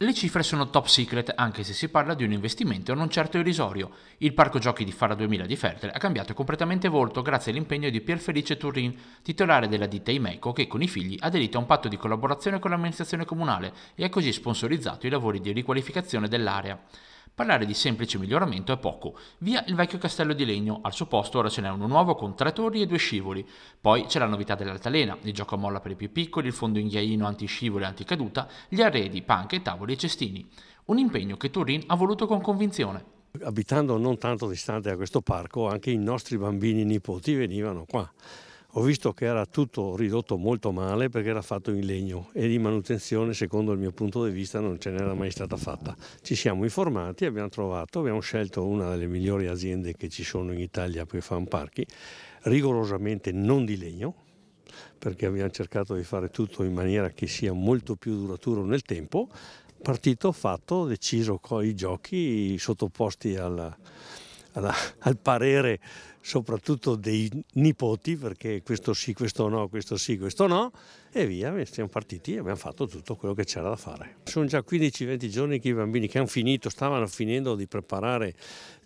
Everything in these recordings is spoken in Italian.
Le cifre sono top secret, anche se si parla di un investimento non certo irrisorio. Il parco giochi di Fara 2000 di Feltre ha cambiato completamente volto grazie all'impegno di Pierfelice Turrin, titolare della ditta Imeco, che con i figli ha aderito a un patto di collaborazione con l'amministrazione comunale e ha così sponsorizzato i lavori di riqualificazione dell'area. Parlare di semplice miglioramento è poco. Via il vecchio castello di legno, al suo posto ora ce n'è uno nuovo con 3 torri e 2 scivoli. Poi c'è la novità dell'altalena, il gioco a molla per i più piccoli, il fondo in ghiaino antiscivolo e anticaduta, gli arredi, panche, tavoli e cestini. Un impegno che Turin ha voluto con convinzione. Abitando non tanto distante da questo parco, anche i nostri bambini e nipoti venivano qua. Ho visto che era tutto ridotto molto male perché era fatto in legno e di manutenzione, secondo il mio punto di vista, non ce n'era mai stata fatta. Ci siamo informati, abbiamo scelto una delle migliori aziende che ci sono in Italia per fare parchi, rigorosamente non di legno, perché abbiamo cercato di fare tutto in maniera che sia molto più duraturo nel tempo. Partito, fatto, deciso con i giochi sottoposti al parere soprattutto dei nipoti, perché questo sì, questo no, questo sì, questo no, e via, siamo partiti e abbiamo fatto tutto quello che c'era da fare. Sono già 15-20 giorni che i bambini che stavano finendo di preparare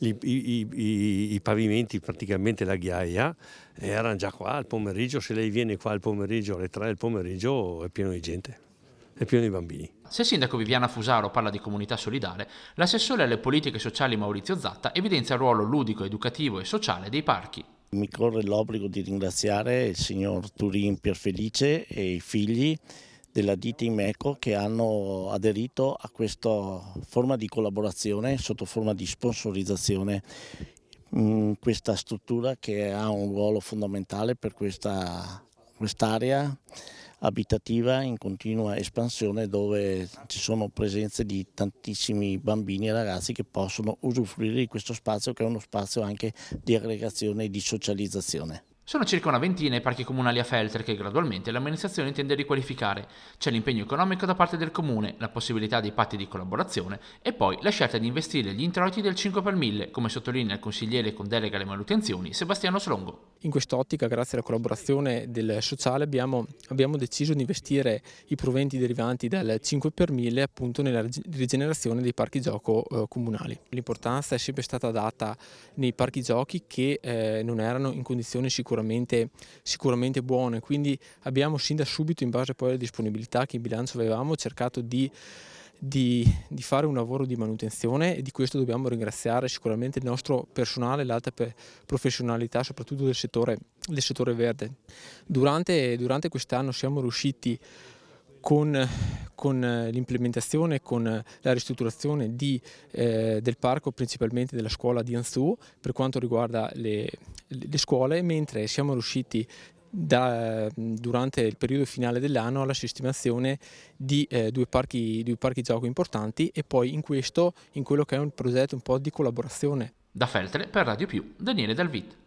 i pavimenti, praticamente la ghiaia, e erano già qua al pomeriggio. Se lei viene qua al pomeriggio, alle 3 del pomeriggio, è pieno di gente, è pieno di bambini. Se il sindaco Viviana Fusaro parla di comunità solidale, l'assessore alle politiche sociali Maurizio Zatta evidenzia il ruolo ludico, educativo e sociale dei parchi. Mi corre l'obbligo di ringraziare il signor Turin Pierfelice e i figli della ditta Imeco che hanno aderito a questa forma di collaborazione sotto forma di sponsorizzazione in questa struttura che ha un ruolo fondamentale per quest'area abitativa in continua espansione, dove ci sono presenze di tantissimi bambini e ragazzi che possono usufruire di questo spazio, che è uno spazio anche di aggregazione e di socializzazione. Sono circa una ventina i parchi comunali a Feltre che gradualmente l'amministrazione intende riqualificare. C'è l'impegno economico da parte del comune, la possibilità di patti di collaborazione e poi la scelta di investire gli introiti del 5 per 1000, come sottolinea il consigliere con delega alle manutenzioni Sebastiano Slongo. In quest'ottica, grazie alla collaborazione del sociale, abbiamo deciso di investire i proventi derivanti dal 5 per 1000 appunto nella rigenerazione dei parchi gioco comunali. L'importanza è sempre stata data nei parchi giochi che non erano in condizioni sicuramente buone, quindi abbiamo sin da subito, in base poi alle disponibilità che in bilancio avevamo, cercato di fare un lavoro di manutenzione, e di questo dobbiamo ringraziare sicuramente il nostro personale, l'alta professionalità soprattutto del settore verde. Durante quest'anno siamo riusciti con l'implementazione, con la ristrutturazione del parco, principalmente della scuola di Anzù per quanto riguarda le scuole, mentre siamo riusciti durante il periodo finale dell'anno alla sistemazione di due parchi gioco importanti, e poi in quello che è un progetto un po' di collaborazione. Da Feltre per Radio Più, Daniele Dalvit.